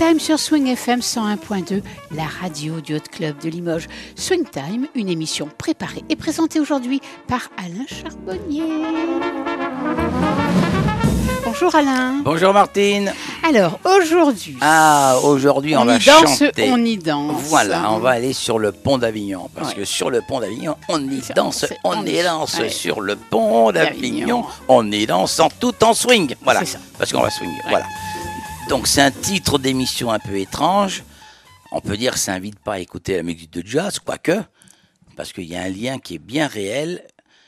Time sur Swing FM 101.2, la radio du Hot Club de Limoges. Swing Time, une émission préparée et présentée aujourd'hui par Alain Charbonnier. Bonjour Alain. Bonjour Martine. Alors aujourd'hui... Aujourd'hui on va chanter. On y danse. Voilà, on va aller sur le pont d'Avignon. Parce que sur le pont d'Avignon, on y danse. On y danse sur le pont d'Avignon. On y danse tout en swing. Voilà, c'est ça. Parce qu'on va swinguer. Ouais. Voilà. Donc c'est un titre d'émission un peu étrange. On peut dire que ça n'invite pas à écouter la musique de jazz, quoique. Parce qu'il y a un lien qui est bien réel.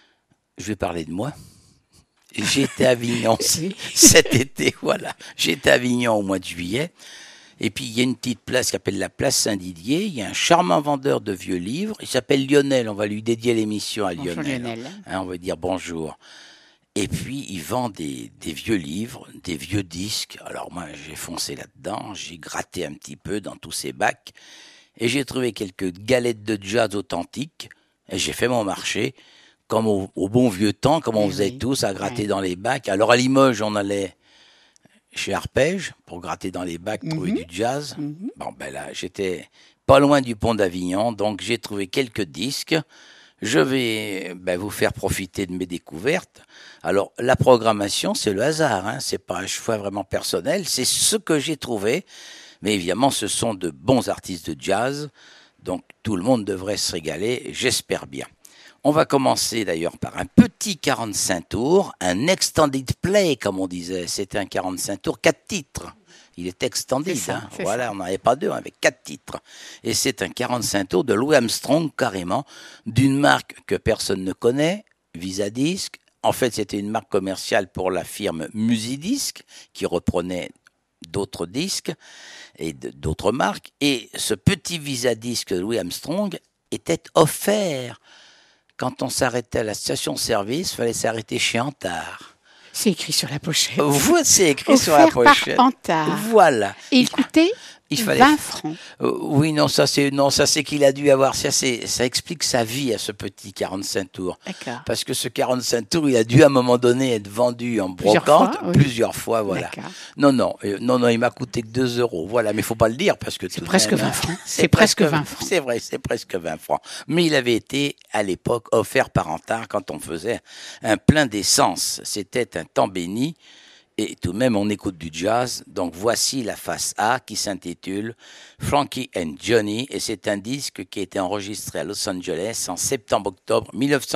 Je vais parler de moi. J'étais à Avignon cet été, voilà. J'étais à Avignon au mois de juillet. Et puis, il y a une petite place qui s'appelle la place Saint-Didier. Il y a un charmant vendeur de vieux livres. Il s'appelle Lionel. On va lui dédier l'émission à Lionel. Bonjour Lionel. On va dire bonjour. Et puis, il vend des vieux livres, des vieux disques. Alors moi, j'ai foncé là-dedans. J'ai gratté un petit peu dans tous ces bacs. Et j'ai trouvé quelques galettes de jazz authentiques. Et j'ai fait mon marché. Comme au bon vieux temps, comme on faisait tous, à gratter dans les bacs. Alors à Limoges, on allait chez Arpège pour gratter dans les bacs, trouver du jazz. Bon, ben là, j'étais pas loin du pont d'Avignon, donc j'ai trouvé quelques disques. Je vais vous faire profiter de mes découvertes. Alors, la programmation, c'est le hasard, hein. C'est pas un choix vraiment personnel, c'est ce que j'ai trouvé. Mais évidemment, ce sont de bons artistes de jazz, donc tout le monde devrait se régaler, j'espère bien. On va commencer d'ailleurs par un petit 45 tours, un extended play comme on disait. C'était un 45 tours, 4 titres. Il est extended, voilà, on n'en avait pas deux, avec 4 titres. Et c'est un 45 tours de Louis Armstrong carrément, d'une marque que personne ne connaît, Visadisc. En fait, c'était une marque commerciale pour la firme Musidisc, qui reprenait d'autres disques et d'autres marques. Et ce petit Visadisc de Louis Armstrong était offert. Quand on s'arrêtait à la station-service, il fallait s'arrêter chez Antard. C'est écrit sur la pochette. C'est écrit sur la pochette. Par Antard. Voilà. Et il coûtait 20 francs. Oui, non, ça c'est qu'il a dû avoir. Ça explique sa vie à ce petit 45 tours. D'accord. Parce que ce 45 tours, il a dû à un moment donné être vendu en brocante plusieurs fois, voilà. D'accord. Non, il m'a coûté que 2 €. Voilà, mais il faut pas le dire parce que c'est presque 20 francs. C'est presque 20 francs. C'est vrai, c'est presque 20 francs. Mais il avait été à l'époque offert par Antard quand on faisait un plein d'essence. C'était un temps béni. Et tout de même, on écoute du jazz. Donc, voici la face A qui s'intitule Frankie and Johnny. Et c'est un disque qui a été enregistré à Los Angeles en septembre-octobre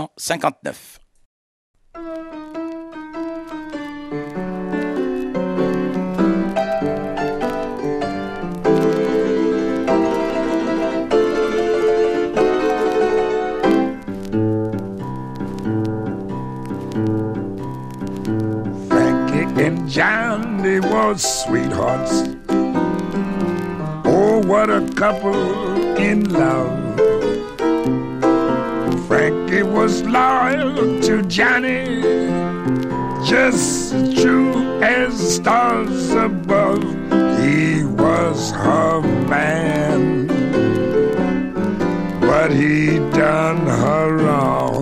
1959. Johnny was sweethearts. Oh, what a couple in love. Frankie was loyal to Johnny, just as true as the stars above. He was her man, but he done her wrong.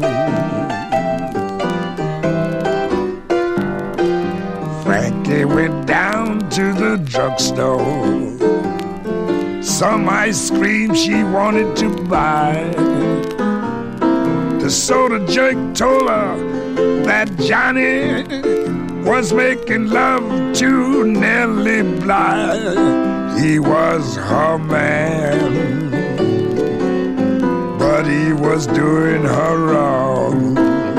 Frankie went down to the drugstore. Some ice cream she wanted to buy. The soda jerk told her that Johnny was making love to Nellie Bly. He was her man, but he was doing her wrong.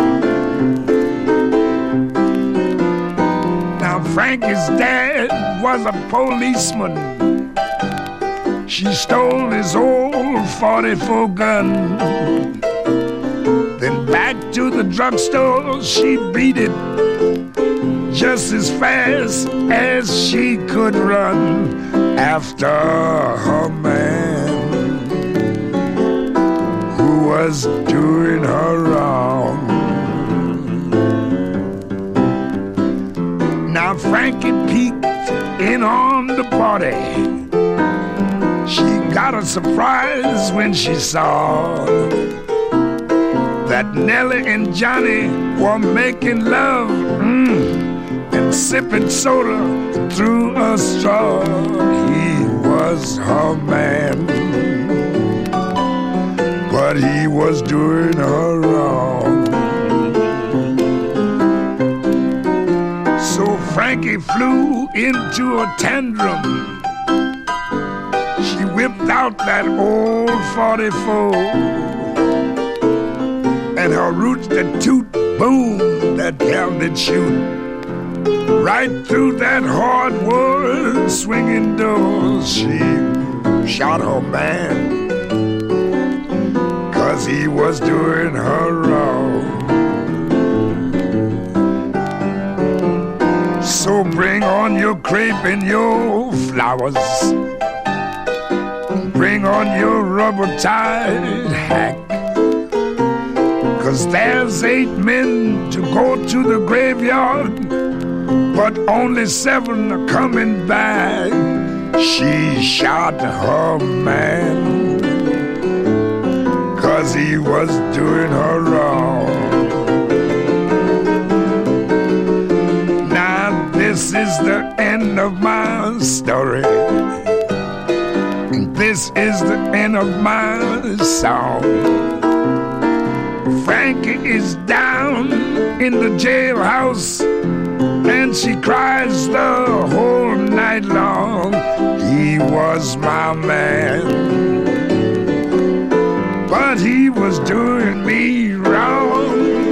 Frankie's dad was a policeman. She stole his old 44 gun. Then back to the drugstore she beat it just as fast as she could run after her man who was doing her wrong. Now Frankie peeked in on the party. She got a surprise when she saw that Nellie and Johnny were making love and sipping soda through a straw. He was her man, but he was doing her wrong. So Frankie flew into a tantrum. She whipped out that old 44 and her roots that toot, boom, that hell did shoot right through that hardwood swinging door. She shot her man 'cause he was doing her wrong. So bring on your crepe and your flowers, bring on your rubber-tied hack, 'cause there's 8 men to go to the graveyard, but only 7 are coming back. She shot her man 'cause he was doing her wrong. Now this is the end of my story. This is the end of my song. Frankie is down in the jailhouse and she cries the whole night long. He was my man, but he was doing me wrong.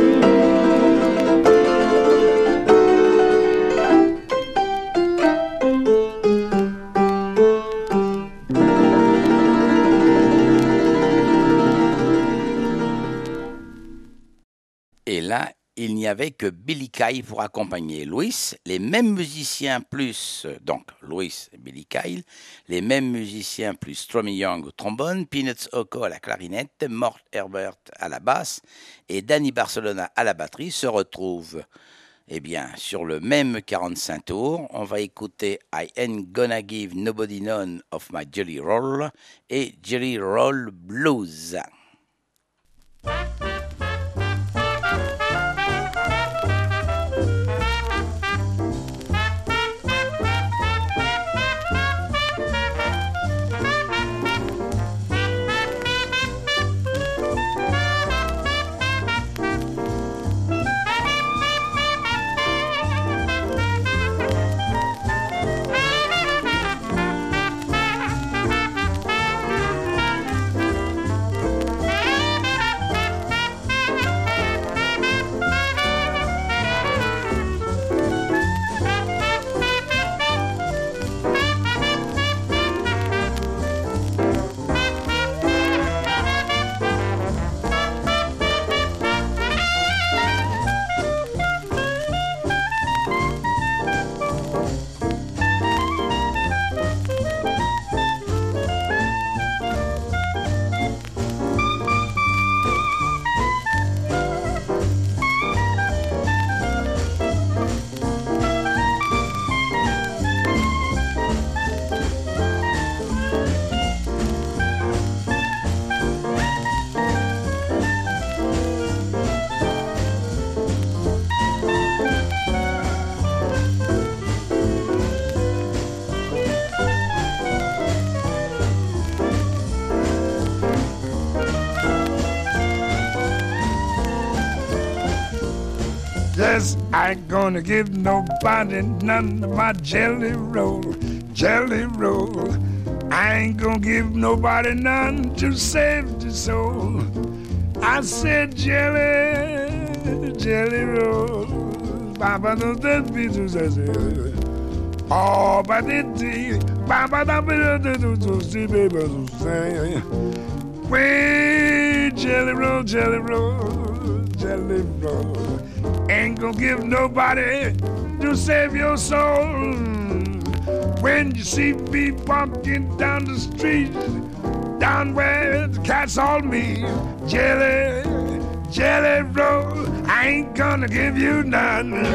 Et là, il n'y avait que Billy Kyle pour accompagner Louis, les mêmes musiciens plus, donc Louis et Billy Kyle, les mêmes musiciens plus Strummy Young au trombone, Peanuts Oko à la clarinette, Mort Herbert à la basse et Danny Barcelona à la batterie se retrouvent sur le même 45 tours. On va écouter I Ain't Gonna Give Nobody None of My Jelly Roll et Jelly Roll Blues. Yes, I ain't gonna give nobody none of my jelly roll, jelly roll. I ain't gonna give nobody none to save the soul. I said jelly, jelly roll. Baba don't that be to say. Oh, but it Baba don't be to see baby to say. Way jelly roll, jelly roll, jelly roll. Ain't gonna give nobody to save your soul. When you see me walking down the street, down where the cats all meet, jelly, jelly roll, I ain't gonna give you none.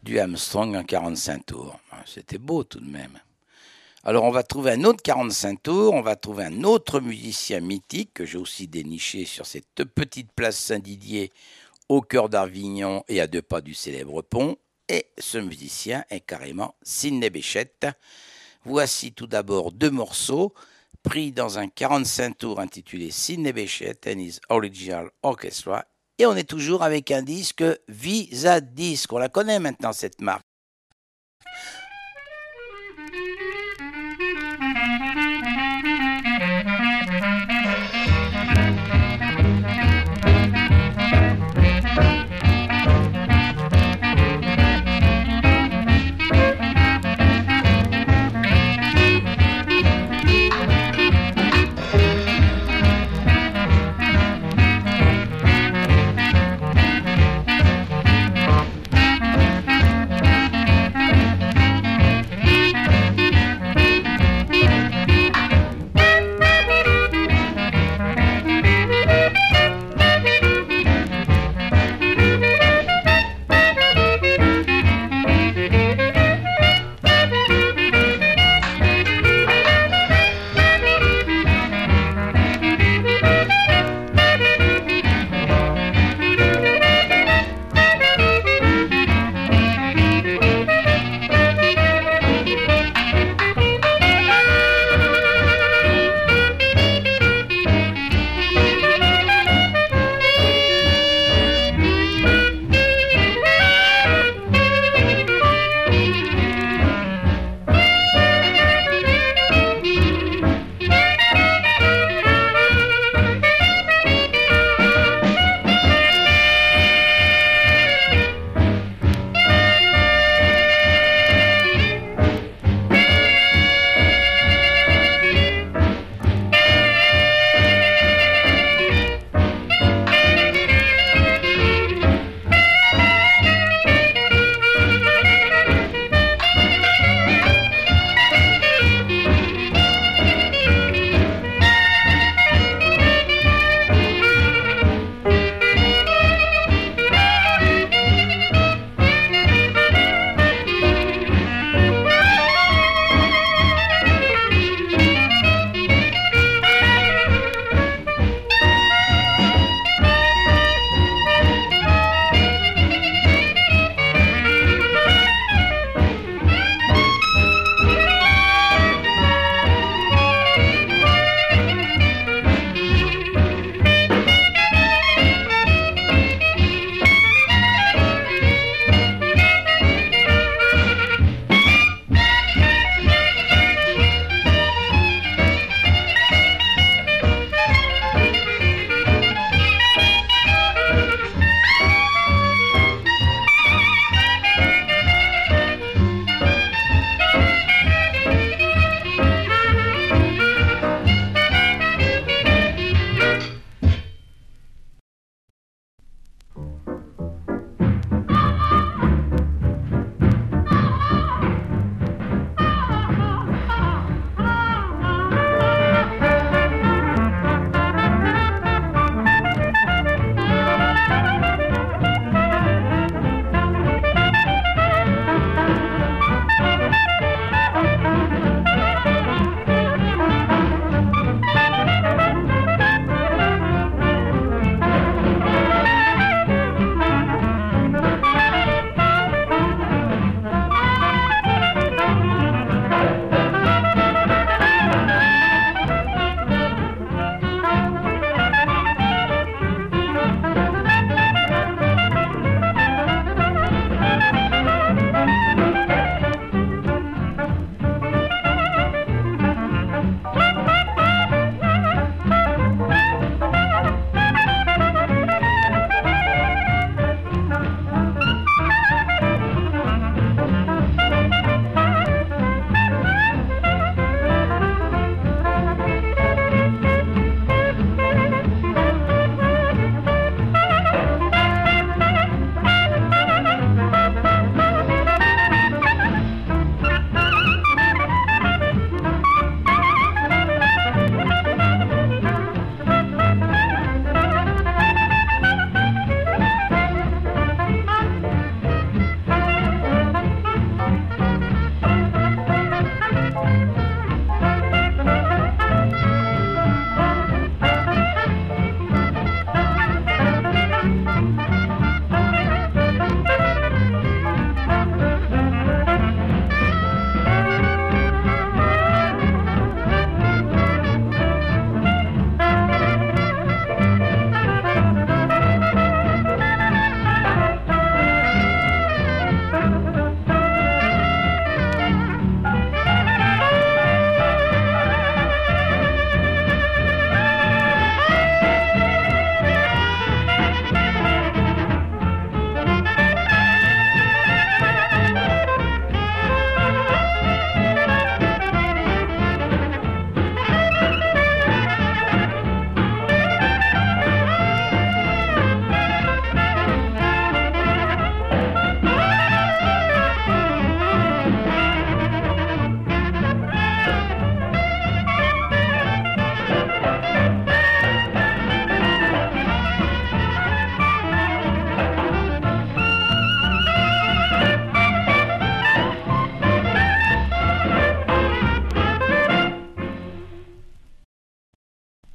du Armstrong en 45 tours. C'était beau tout de même. Alors on va trouver un autre 45 tours, on va trouver un autre musicien mythique que j'ai aussi déniché sur cette petite place Saint-Didier au cœur d'Avignon et à 2 pas du célèbre pont. Et ce musicien est carrément Sidney Bechet. Voici tout d'abord 2 morceaux pris dans un 45 tours intitulé Sidney Bechet and His Original Orchestra. Et on est toujours avec un disque Visa Disc. On la connaît maintenant cette marque.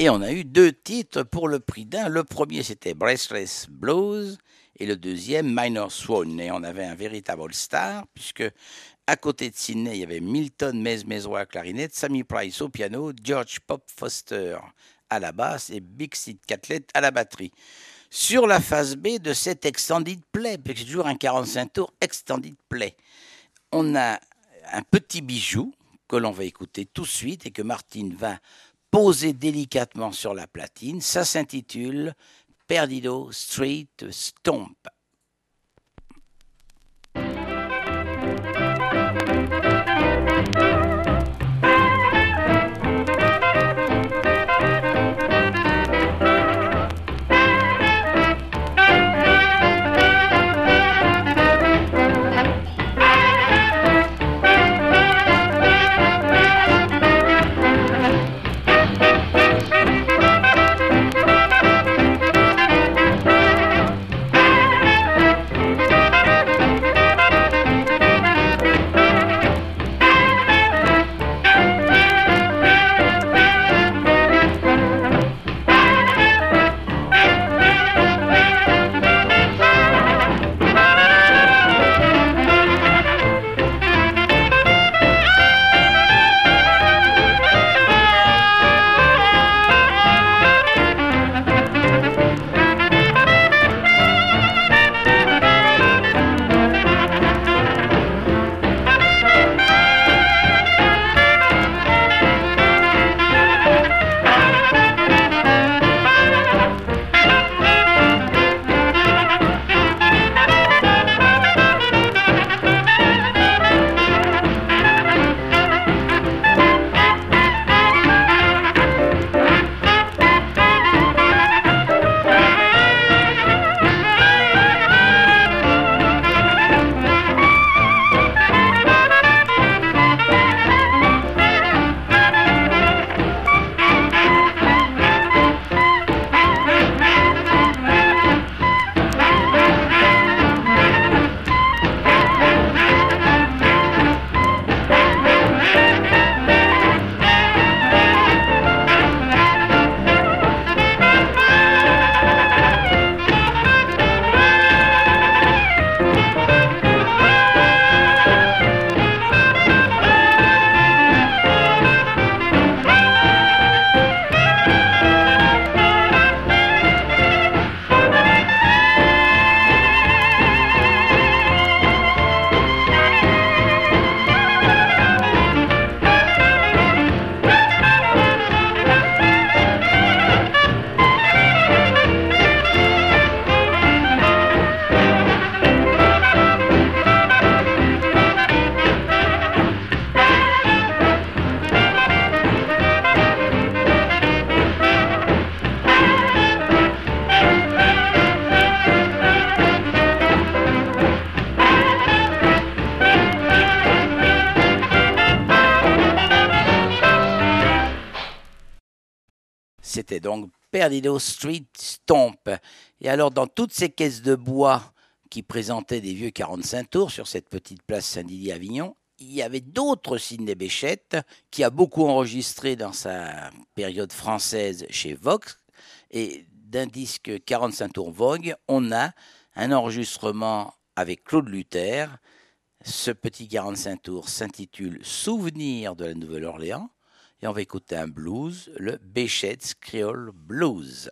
Et on a eu 2 titres pour le prix d'un. Le premier, c'était Breathless Blues, et le deuxième, Minor Swan. Et on avait un véritable all-star, puisque à côté de Sidney, il y avait Milton Mesmezois à clarinette, Sammy Price au piano, George Pop Foster à la basse et Big Sid Catlett à la batterie. Sur la phase B de cet Extended Play, parce que c'est toujours un 45 tours Extended Play, on a un petit bijou que l'on va écouter tout de suite et que Martine va poser délicatement sur la platine. Ça s'intitule Perdido Street Stomp. C'était donc Perdido Street Stomp. Et alors, dans toutes ces caisses de bois qui présentaient des vieux 45 tours sur cette petite place Saint-Didier-Avignon, il y avait d'autres Sidney Bechet qui a beaucoup enregistré dans sa période française chez Vox. Et d'un disque 45 tours Vogue, on a un enregistrement avec Claude Luther. Ce petit 45 tours s'intitule Souvenir de la Nouvelle-Orléans. Et on va écouter un blues, le Bechet's Creole Blues.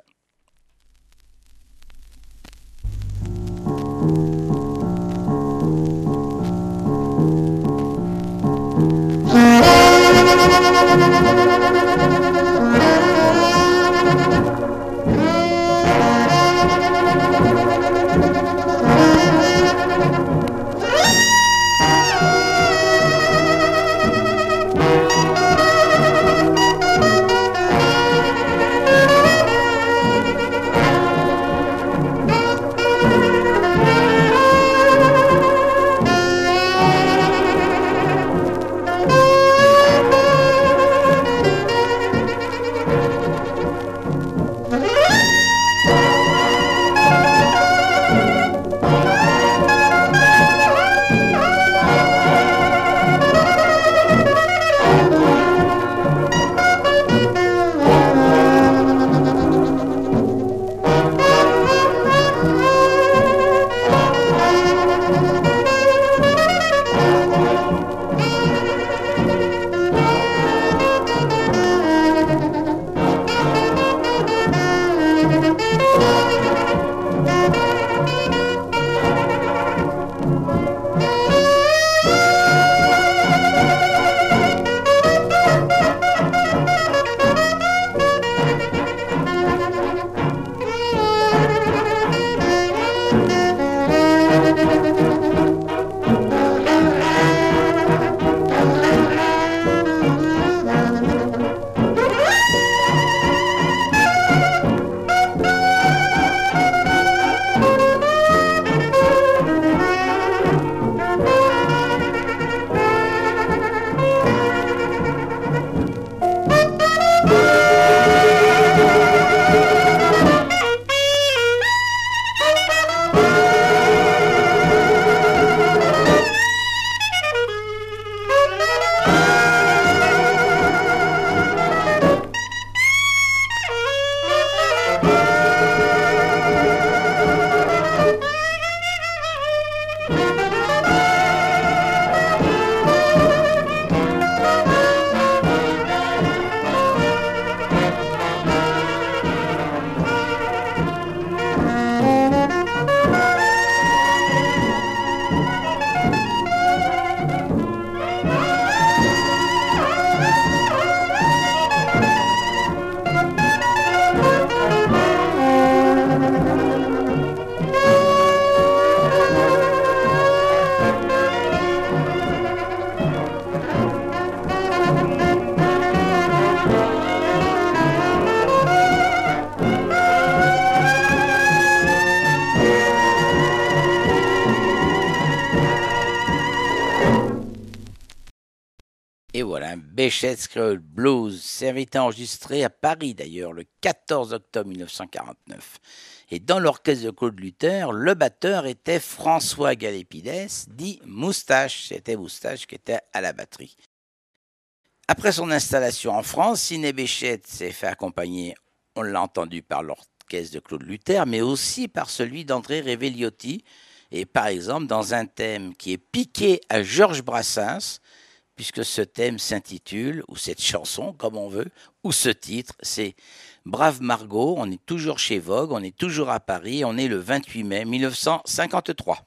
voilà, Béchet's Creole Blues. C'est été enregistré à Paris d'ailleurs, le 14 octobre 1949. Et dans l'orchestre de Claude Luther, le batteur était François Galépides, dit Moustache. C'était Moustache qui était à la batterie. Après son installation en France, Sidney Bechet s'est fait accompagner, on l'a entendu, par l'orchestre de Claude Luther, mais aussi par celui d'André Reveliotti. Et par exemple, dans un thème qui est piqué à Georges Brassens, puisque ce thème s'intitule, ou cette chanson, comme on veut, ou ce titre, c'est Brave Margot. On est toujours chez Vogue, on est toujours à Paris, on est le 28 mai 1953.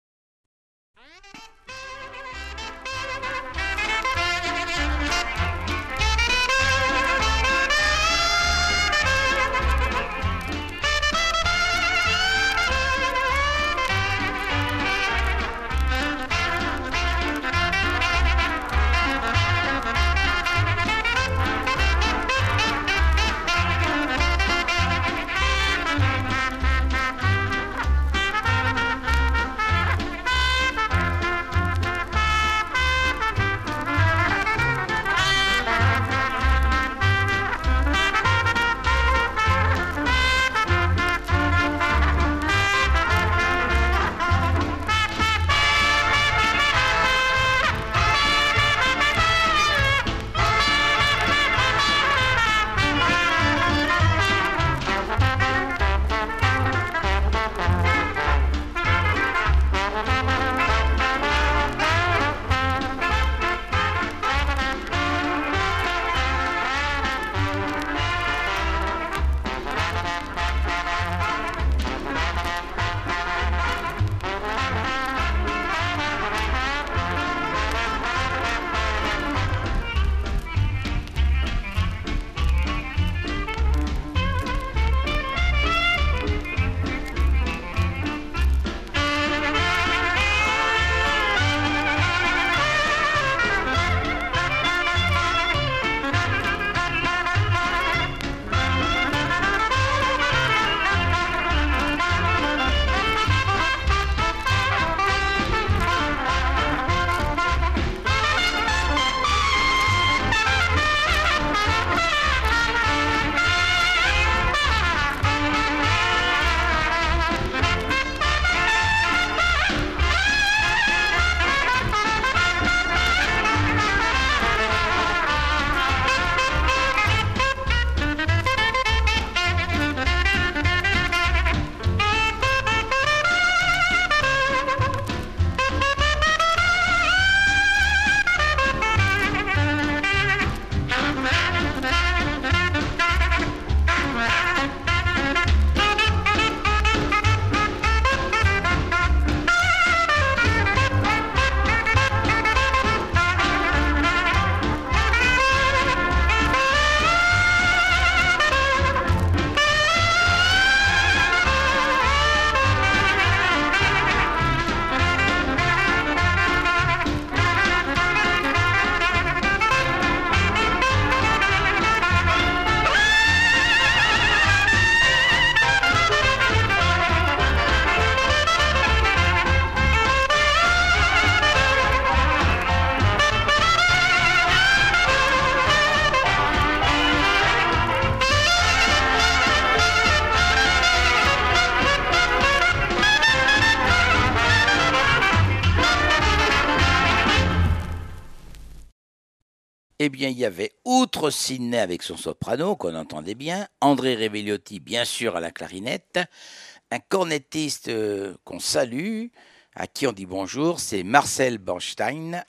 Eh bien, il y avait, outre Sidney avec son soprano, qu'on entendait bien, André Reveliotti, bien sûr, à la clarinette, un cornettiste qu'on salue, à qui on dit bonjour, c'est Marcel Bornstein,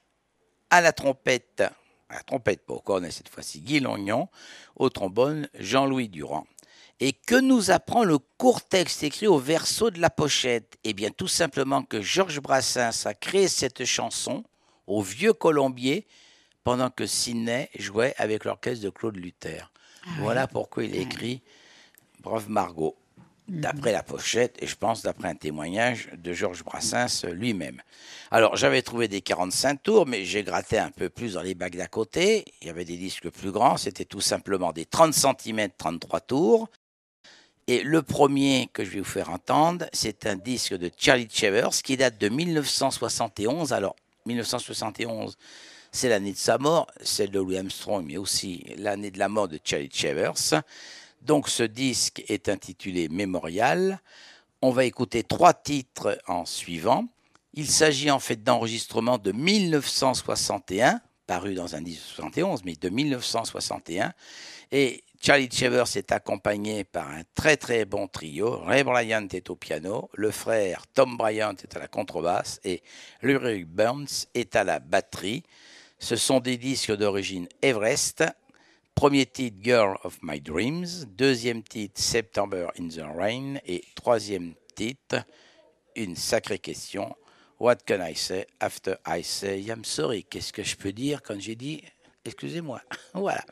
à la trompette pas au cornet cette fois-ci, Guy Lognon, au trombone, Jean-Louis Durand. Et que nous apprend le court texte écrit au verso de la pochette? Eh bien, tout simplement que Georges Brassens a créé cette chanson au Vieux Colombier, pendant que Sidney jouait avec l'orchestre de Claude Luther. Voilà pourquoi il a écrit Brave Margot, d'après la pochette, et je pense d'après un témoignage de Georges Brassens lui-même. Alors, j'avais trouvé des 45 tours, mais j'ai gratté un peu plus dans les bacs d'à côté. Il y avait des disques plus grands, c'était tout simplement des 30 cm, 33 tours. Et le premier que je vais vous faire entendre, c'est un disque de Charlie Chevers qui date de 1971. Alors, 1971, c'est l'année de sa mort, celle de Louis Armstrong, mais aussi l'année de la mort de Charlie Chevers. Donc ce disque est intitulé Mémorial. On va écouter 3 titres en suivant. Il s'agit en fait d'enregistrements de 1961, paru dans un disque de 71, mais de 1961. Et Charlie Chevers est accompagné par un très très bon trio. Ray Bryant est au piano, le frère Tom Bryant est à la contrebasse et Ludwig Burns est à la batterie. Ce sont des disques d'origine Everest. Premier titre, Girl of My Dreams. Deuxième titre, September in the Rain. Et troisième titre, une sacrée question, What can I say after I say I'm sorry? Qu'est-ce que je peux dire quand j'ai dit excusez-moi? Voilà.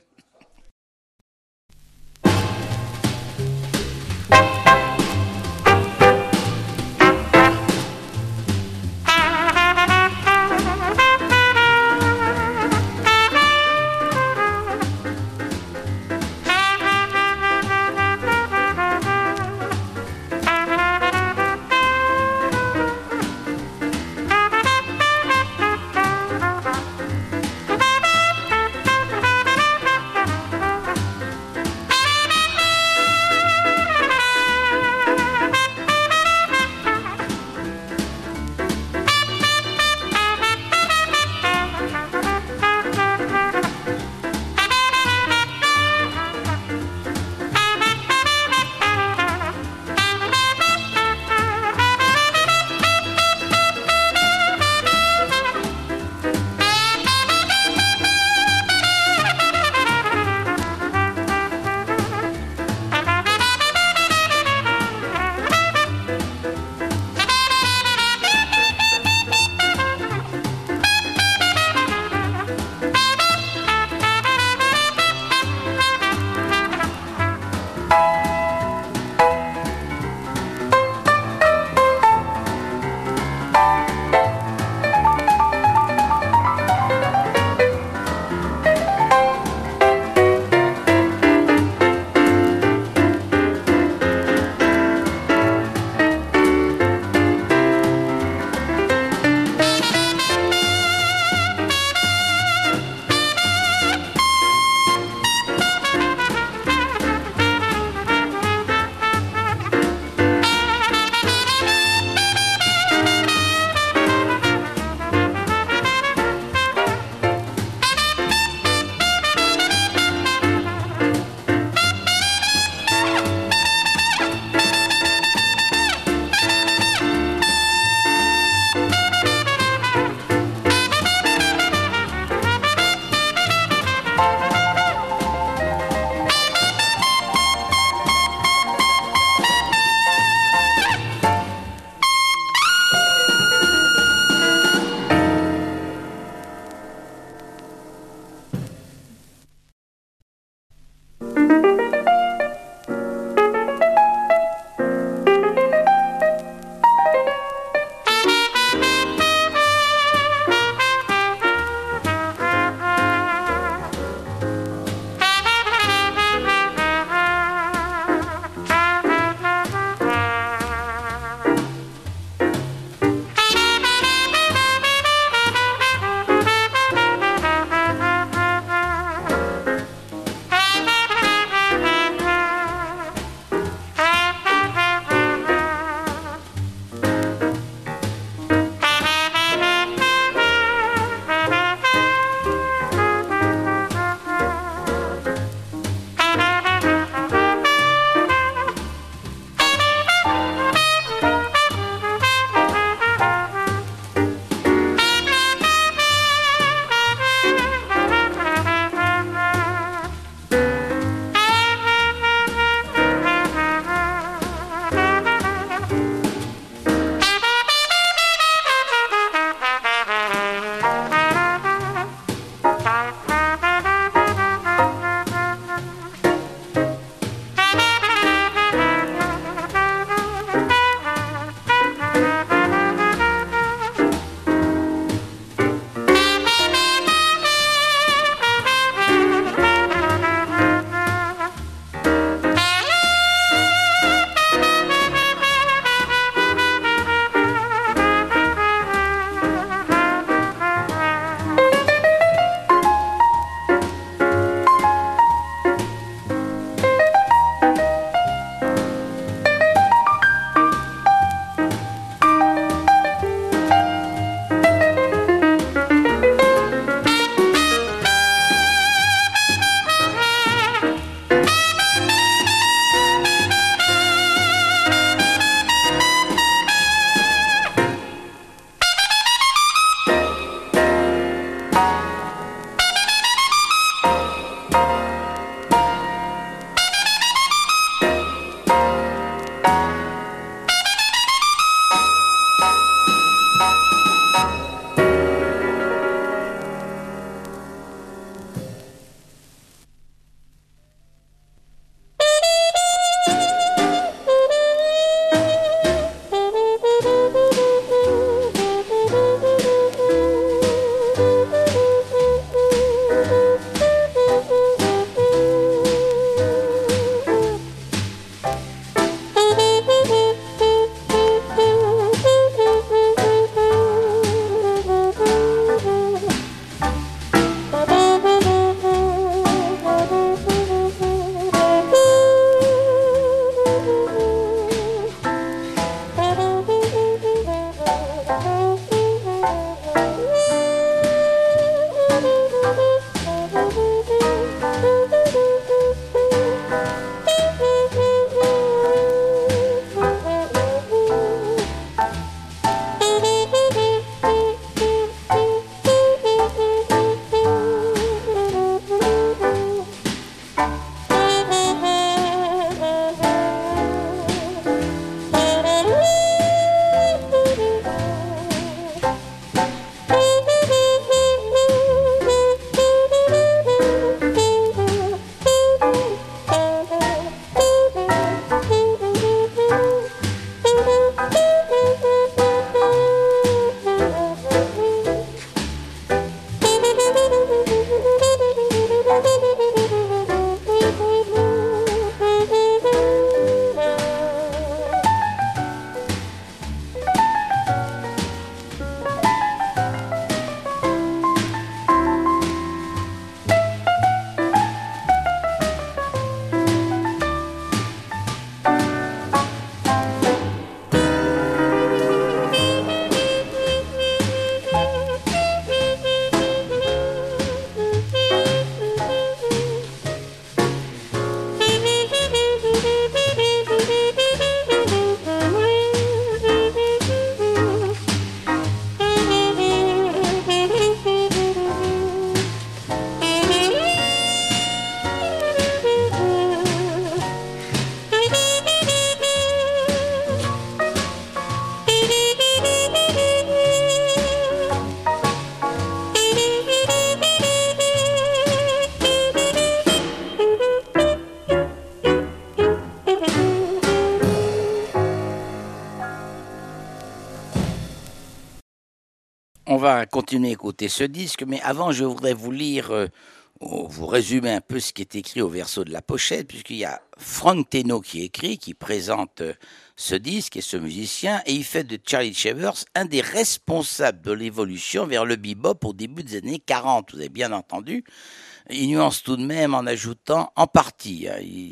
On va continuer à écouter ce disque, mais avant, je voudrais vous lire, vous résumer un peu ce qui est écrit au verso de la pochette, puisqu'il y a Frank Teno qui écrit, qui présente ce disque et ce musicien, et il fait de Charlie Shavers un des responsables de l'évolution vers le bebop au début des années 40, vous avez bien entendu. Il nuance tout de même en ajoutant en partie.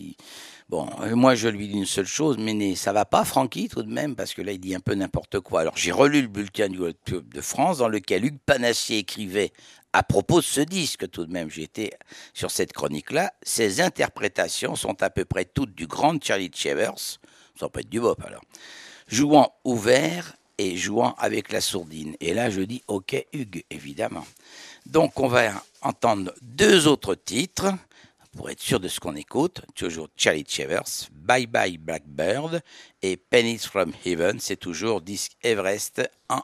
Bon, moi je lui dis une seule chose, mais ça va pas, Francky, tout de même, parce que là il dit un peu n'importe quoi. Alors j'ai relu le bulletin du Club de France, dans lequel Hugues Panassier écrivait à propos de ce disque, tout de même, j'ai été sur cette chronique-là. Ces interprétations sont à peu près toutes du grand Charlie Shavers, ça peut être du bop alors, jouant ouvert et jouant avec la sourdine. Et là je dis ok Hugues, évidemment. Donc on va entendre deux autres titres. Pour être sûr de ce qu'on écoute, toujours Charlie Shavers, Bye Bye Blackbird et Pennies from Heaven, c'est toujours disque Everest en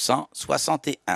1961.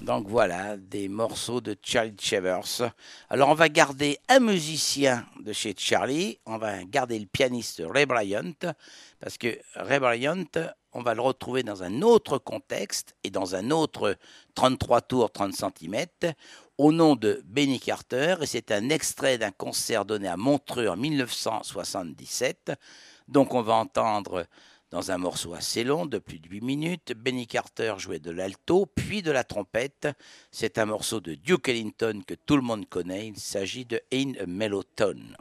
Donc voilà, des morceaux de Charlie Chevers. Alors on va garder un musicien de chez Charlie, on va garder le pianiste Ray Bryant, parce que Ray Bryant, on va le retrouver dans un autre contexte et dans un autre 33 tours 30 cm au nom de Benny Carter, et c'est un extrait d'un concert donné à Montreux en 1977. Donc on va entendre dans un morceau assez long de plus de 8 minutes, Benny Carter jouait de l'alto puis de la trompette. C'est un morceau de Duke Ellington que tout le monde connaît, il s'agit de In a Mellow Tone.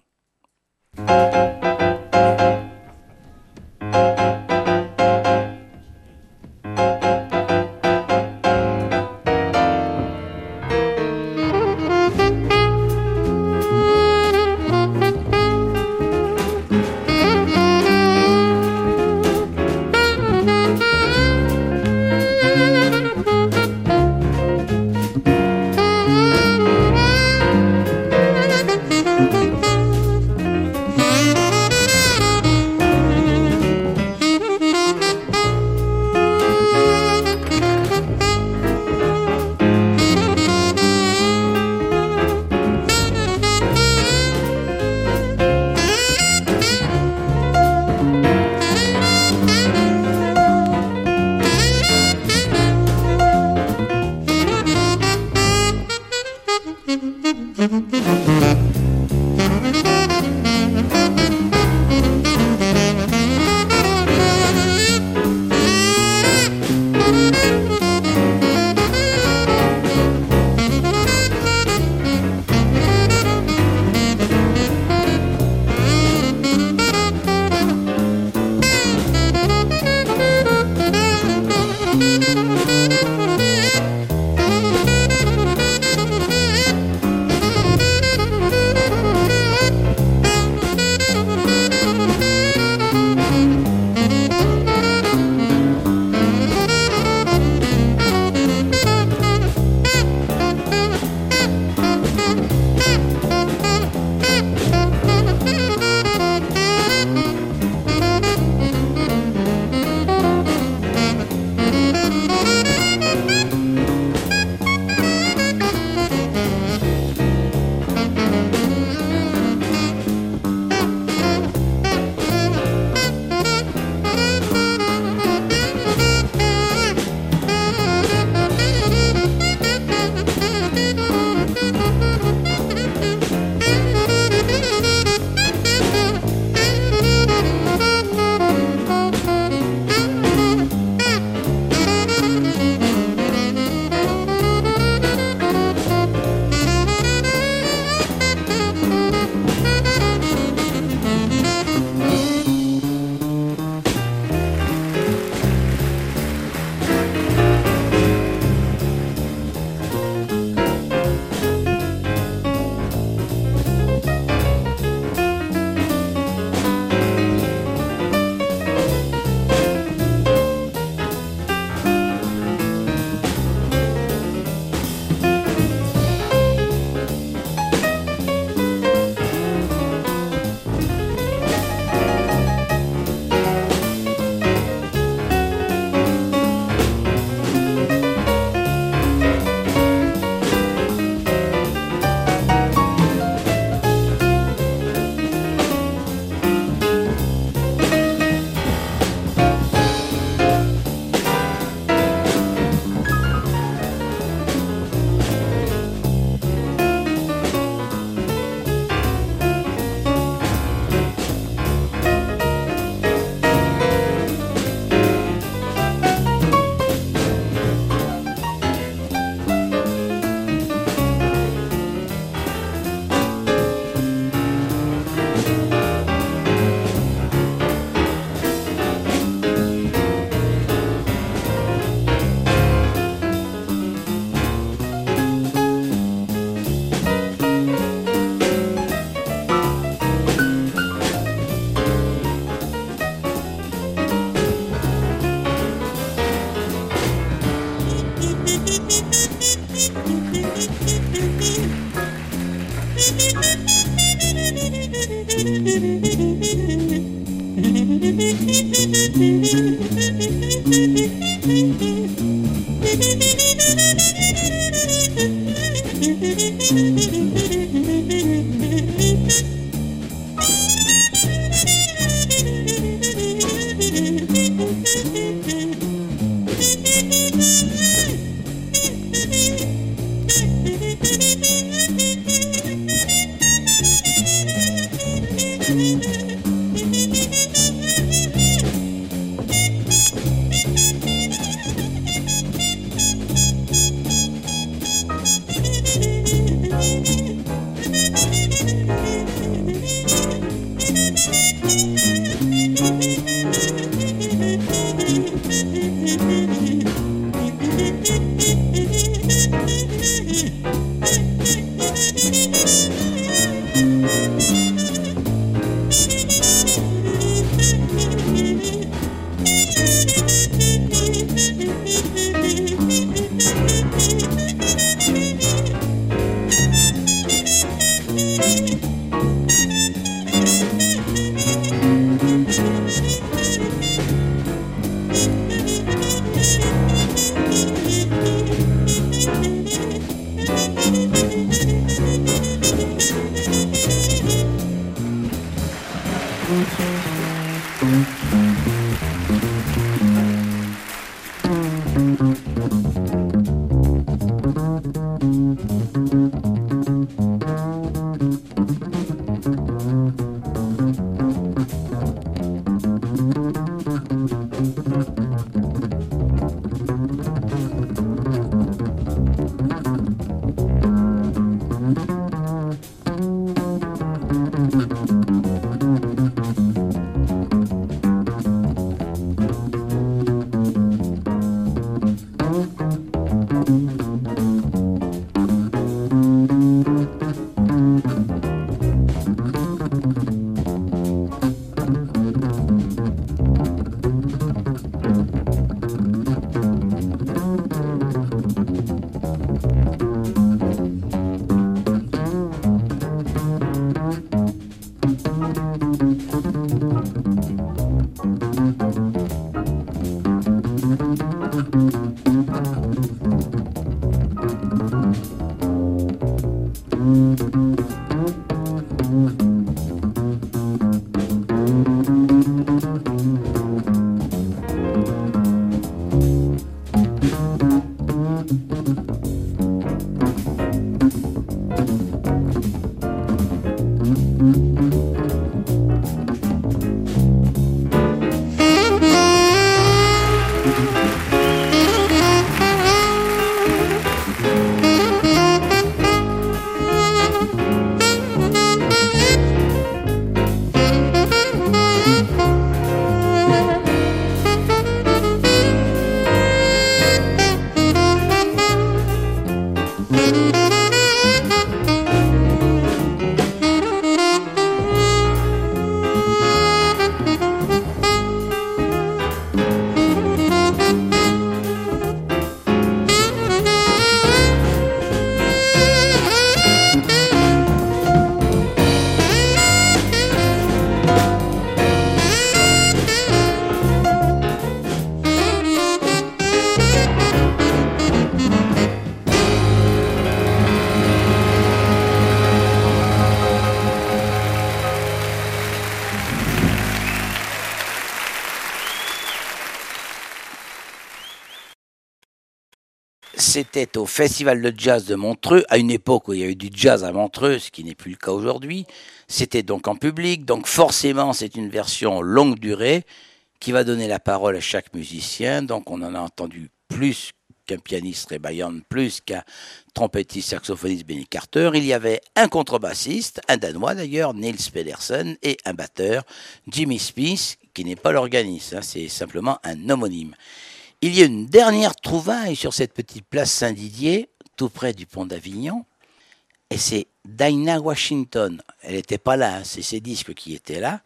C'était au Festival de Jazz de Montreux, à une époque où il y a eu du jazz à Montreux, ce qui n'est plus le cas aujourd'hui. C'était donc en public, donc forcément c'est une version longue durée qui va donner la parole à chaque musicien. Donc on en a entendu plus qu'un pianiste Ray Bayern, plus qu'un trompettiste saxophoniste Benny Carter. Il y avait un contrebassiste, un Danois d'ailleurs, Nils Pedersen, et un batteur, Jimmy Smith, qui n'est pas l'organiste, hein, c'est simplement un homonyme. Il y a une dernière trouvaille sur cette petite place Saint-Didier, tout près du pont d'Avignon, et c'est Dinah Washington. Elle n'était pas là, hein, c'est ses disques qui étaient là.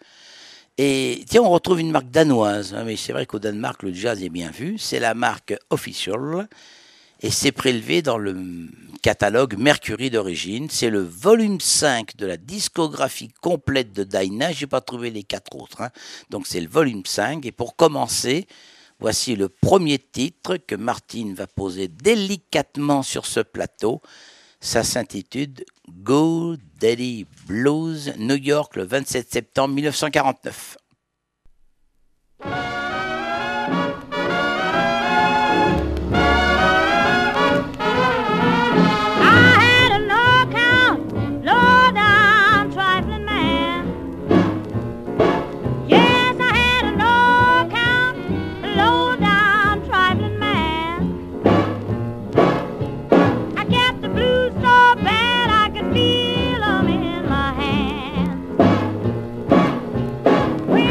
Et tiens, on retrouve une marque danoise, hein, mais c'est vrai qu'au Danemark, le jazz est bien vu. C'est la marque Official, et c'est prélevé dans le catalogue Mercury d'origine. C'est le volume 5 de la discographie complète de Dinah. Je n'ai pas trouvé les 4 autres, hein. Donc c'est le volume 5, et pour commencer, voici le premier titre que Martine va poser délicatement sur ce plateau. Ça s'intitule Go Daddy Blues, New York, le 27 septembre 1949. We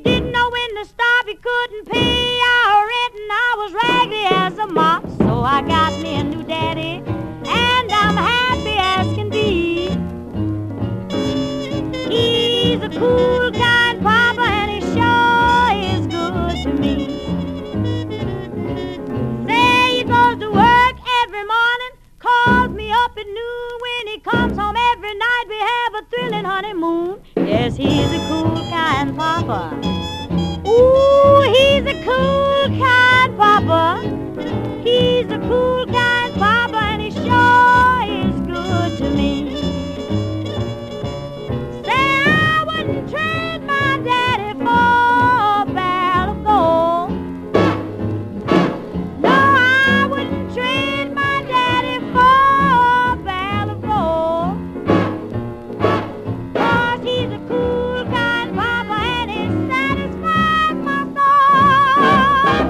didn't know when to stop. He couldn't pay our rent, and I was raggedy as a mop. So I got me a new daddy, and I'm happy as can be. He's a cool, kind papa, and he sure is good to me. Say he goes to work every morning, calls me up at noon. When he comes home every night, we have a thrilling honeymoon. Yes, he's a cool, kind papa. Ooh, he's a cool, kind papa. He's a cool, kind papa, and he sure is good to me. Say I wouldn't trade my daddy for a barrel of gold. No, I wouldn't trade my daddy for a barrel of gold. 'Cause he's a cool, kind papa, and he satisfies my soul.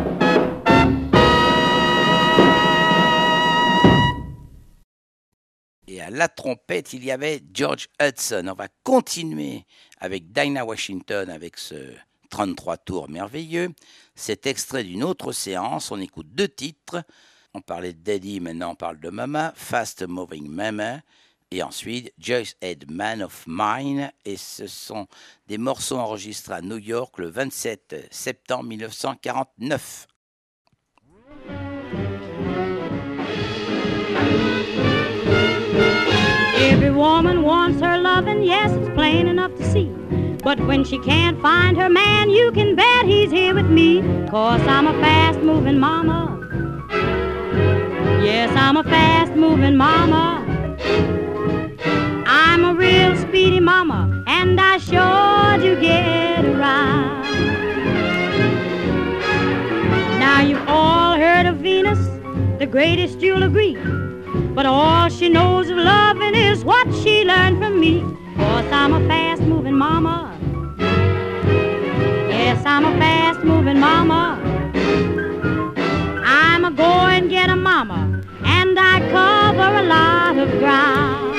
Et à la trompette, il y avait George Hudson. On va continuer avec Dinah Washington avec ce 33 tours merveilleux. C'est extrait d'une autre séance. On écoute 2 titres. On parlait de Daddy, maintenant on parle de Mama. Fast Moving Mama. Et ensuite, Joyce Head Man of Mine. Et ce sont des morceaux enregistrés à New York le 27 septembre 1949. Every woman wants her loving, yes, it's plain enough to see. But when she can't find her man, you can bet he's here with me. 'Cause I'm a fast-moving mama. Yes, I'm a fast-moving mama. I'm a real speedy mama, and I sure do get around. Now you've all heard of Venus, the greatest, you'll agree. But all she knows of loving is what she learned from me. 'Cause I'm a fast-moving mama. Yes, I'm a fast-moving mama. I'm a go and get a mama, and I cover a lot of ground.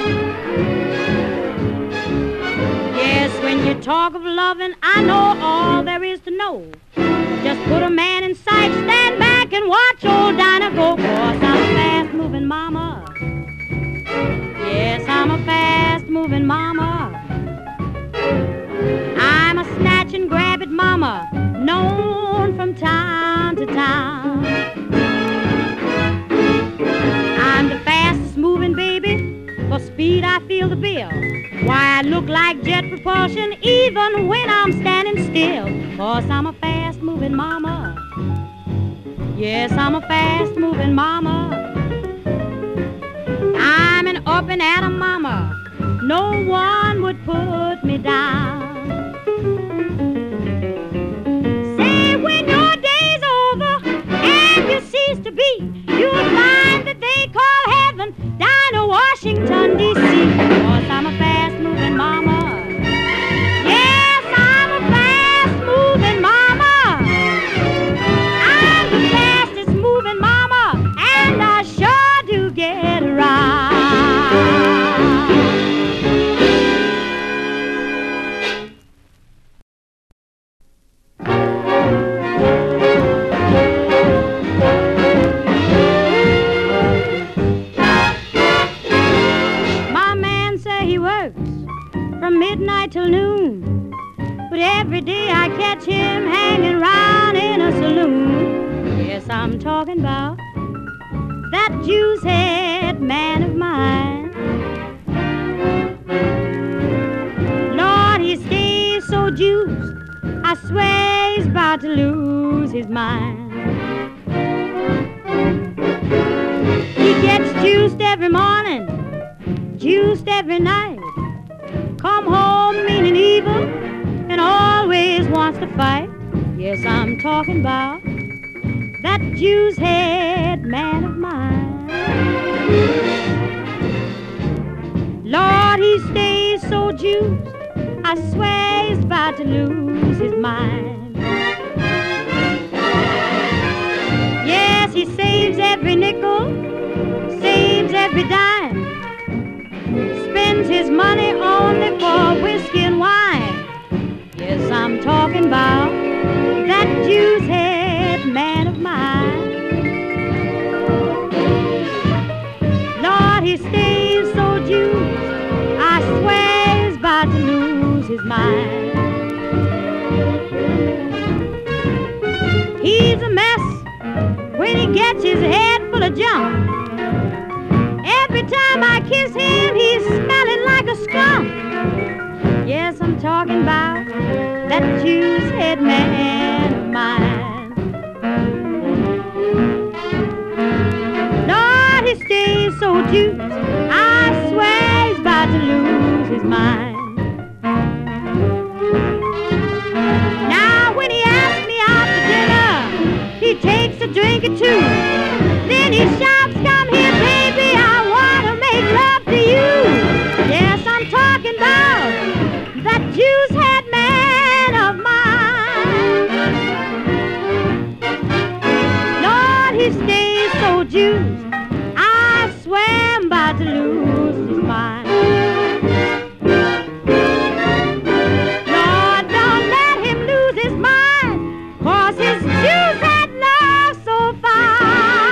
Yes, when you talk of loving, I know all there is to know. Just put a man in sight, stand back and watch old Dinah go. 'Cause I'm a fast-moving mama. Yes, I'm a fast-moving mama. I'm a snatch and grab it mama, known from town to town. I'm the fastest moving baby, for speed I feel the bill. Why, I look like jet propulsion even when I'm standing still. 'Cause I'm a fast-moving mama. Yes, I'm a fast-moving mama. I'm an up and at 'em mama. No one would put me down. Say when your day's over and you cease to be, you'll find that they call heaven Dinah Washington, D.C. 'Cause I'm a fast-moving mama. Yes, I'm a fast-moving mama. I'm the fastest-moving mama, and I sure do get around. Midnight till noon, but every day I catch him hanging round in a saloon. Yes, I'm talking about that juice-head man of mine. Lord, he stays so juiced, I swear he's about to lose his mind. He gets juiced every morning, juiced every night. Come home meaning evil and always wants to fight. Yes, I'm talking about that juice-head man of mine. Lord, he stays so juiced, I swear he's about to lose his mind. Yes, he saves every nickel, saves every dime, spends his money only for whiskey and wine. Yes, I'm talking about that juice-head man of mine. Lord, he stays so juiced, I swear he's about to lose his mind. He's a mess when he gets his head full of junk. Every time I kiss him, he's smelling like a skunk. Yes, I'm talking about that juice-head man of mine. Lord, he stays so juiced, I swear he's about to lose his mind. Now, when he asks me out to dinner, he takes a drink or two. Then he shouts, come here, baby, I want to make love to you. Yes, I'm talking about that juice-head man of mine. Lord, he stays so juiced, I swear I'm about to lose his mind. Lord, don't let him lose his mind, 'cause his juice-head love's so fine.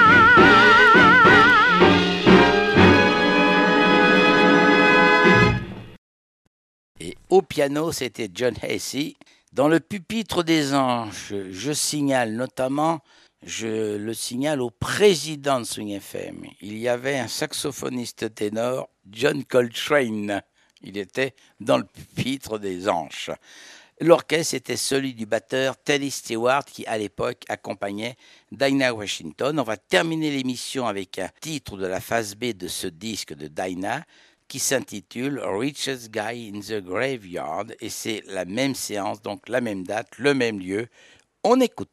Et au piano, c'était John Hayes. Dans le pupitre des anges, je signale notamment, je le signale au président de Swing FM. Il y avait un saxophoniste ténor, John Coltrane. Il était dans le pupitre des anges. L'orchestre était celui du batteur Teddy Stewart qui, à l'époque, accompagnait Dinah Washington. On va terminer l'émission avec un titre de la phase B de ce disque de Dinah qui s'intitule Richest Guy in the Graveyard. Et c'est la même séance, donc la même date, le même lieu. On écoute.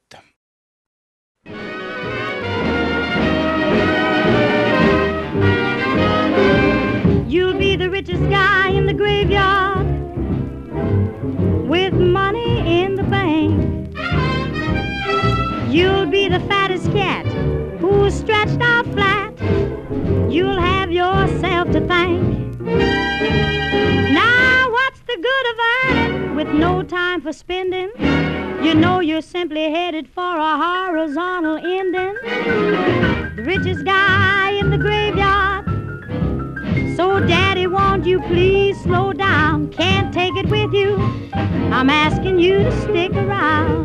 You'll be the richest guy in the graveyard with money in the bank. You'll be the fattest cat who's stretched out flat. You'll have yourself to thank. Now what's the good of earning with no time for spending? You know you're simply headed for a horizontal ending. The richest guy in the graveyard. So daddy, won't you please slow down? Can't take it with you. I'm asking you to stick around.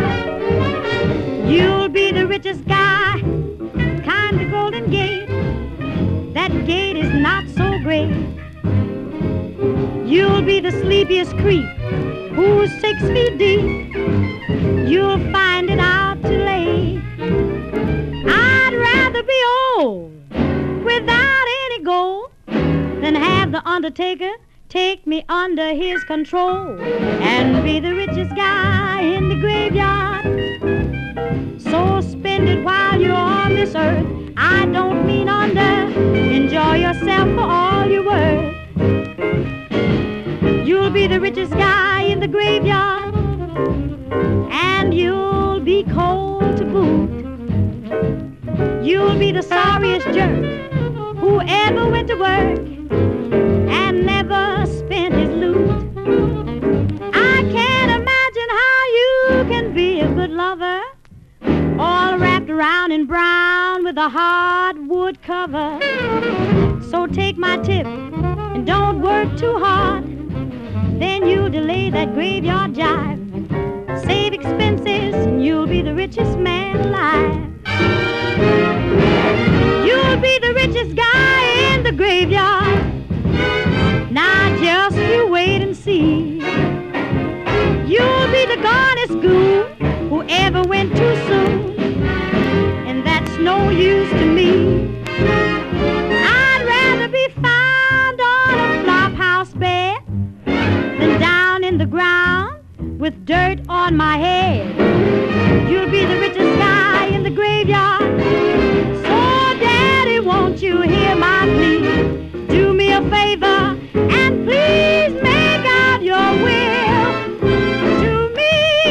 You'll be the richest guy, kind of Golden Gate. That gate is not so great. You'll be the sleepiest creep who's 6 feet deep. You'll find it out too late. I'd rather be old without any gold than have the undertaker take me under his control and be the richest guy in the graveyard. So spend it while you're on this earth. I don't mean under. Enjoy yourself for all you're worth. You'll be the richest guy in the graveyard, and you'll be cold to boot. You'll be the sorriest jerk who ever went to work and never spent his loot. I can't imagine how you can be a good lover, all wrapped around in brown with a hardwood cover. So take my tip and don't work too hard. Then you'll delay that graveyard jive. Save expenses and you'll be the richest man alive. You'll be the richest guy in the graveyard. Now just you wait and see. You'll be the garnest goon who ever went too soon, and that's no use to me. I'd rather be found on a flophouse bed than down in the ground with dirt on my head. You'll be the richest guy in the graveyard. So daddy, won't you hear my plea? Do me a favor and please make out your will to me.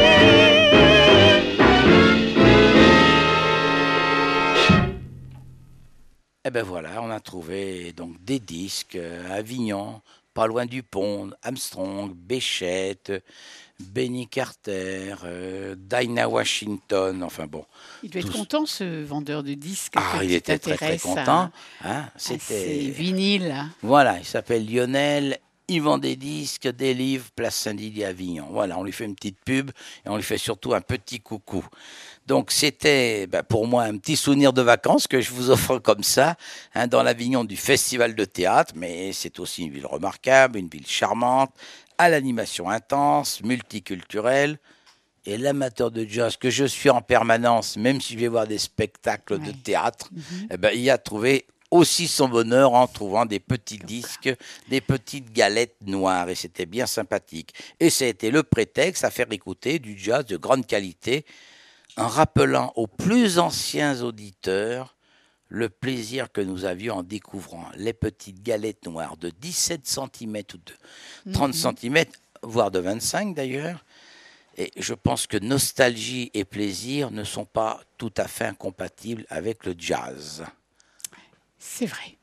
Et ben voilà, on a trouvé donc des disques à Avignon, pas loin du pont, Armstrong, Béchette, Benny Carter, Dinah Washington, enfin bon. Il doit être content, ce vendeur de disques. Ah, il était très content. C'était vinyle. Voilà, il s'appelle Lionel. Il vend des disques, des livres, place Saint-Didier à Avignon. Voilà, on lui fait une petite pub et on lui fait surtout un petit coucou. Donc c'était pour moi un petit souvenir de vacances que je vous offre comme ça, dans l'Avignon du Festival de théâtre, mais c'est aussi une ville remarquable, une ville charmante, à l'animation intense, multiculturelle. Et l'amateur de jazz que je suis en permanence, même si je vais voir des spectacles de théâtre, il y a trouvé aussi son bonheur en trouvant des petits disques, des petites galettes noires, et c'était bien sympathique. Et ça a été le prétexte à faire écouter du jazz de grande qualité, en rappelant aux plus anciens auditeurs le plaisir que nous avions en découvrant les petites galettes noires de 17 cm ou de 30 cm, voire de 25 d'ailleurs. Et je pense que nostalgie et plaisir ne sont pas tout à fait incompatibles avec le jazz. C'est vrai.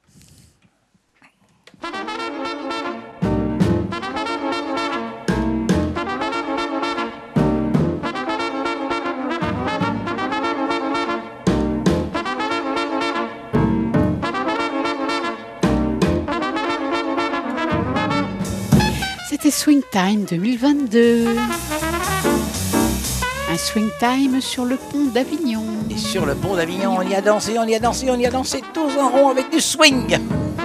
C'était Swing Time 2022. Un Swing Time sur le pont d'Avignon. Et sur le pont d'Avignon, on y a dansé, on y a dansé, on y a dansé tous en rond avec du swing.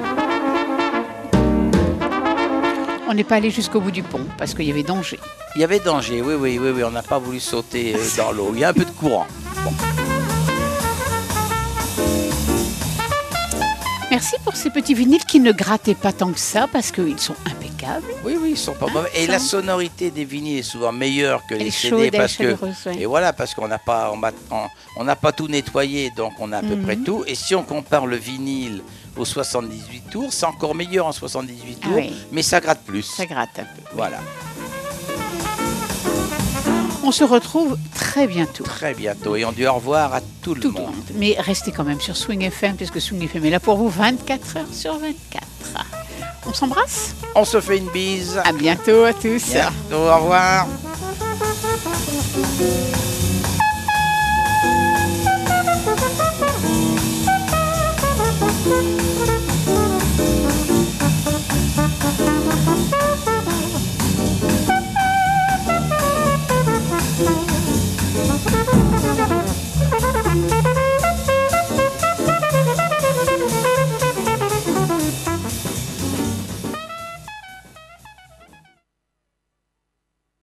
On n'est pas allé jusqu'au bout du pont parce qu'il y avait danger. Il y avait danger, oui, on n'a pas voulu sauter dans l'eau. Il y a un peu de courant. Bon. Merci pour ces petits vinyles qui ne grattaient pas tant que ça parce qu'ils sont impeccables. Oui, ils sont pas mauvais. Et la sonorité des vinyles est souvent meilleure que les CD chaude, parce que ouais. Et voilà, parce qu'on n'a pas tout nettoyé, donc on a à peu près tout. Et si on compare le vinyle aux 78 tours, c'est encore meilleur en 78 tours, mais ça gratte plus. Ça gratte un peu. Voilà. On se retrouve très bientôt. Très bientôt. Et on dit au revoir à tout le monde. Mais restez quand même sur Swing FM, puisque Swing FM est là pour vous 24 heures sur 24. On s'embrasse. On se fait une bise. À bientôt à tous. Bientôt, au revoir.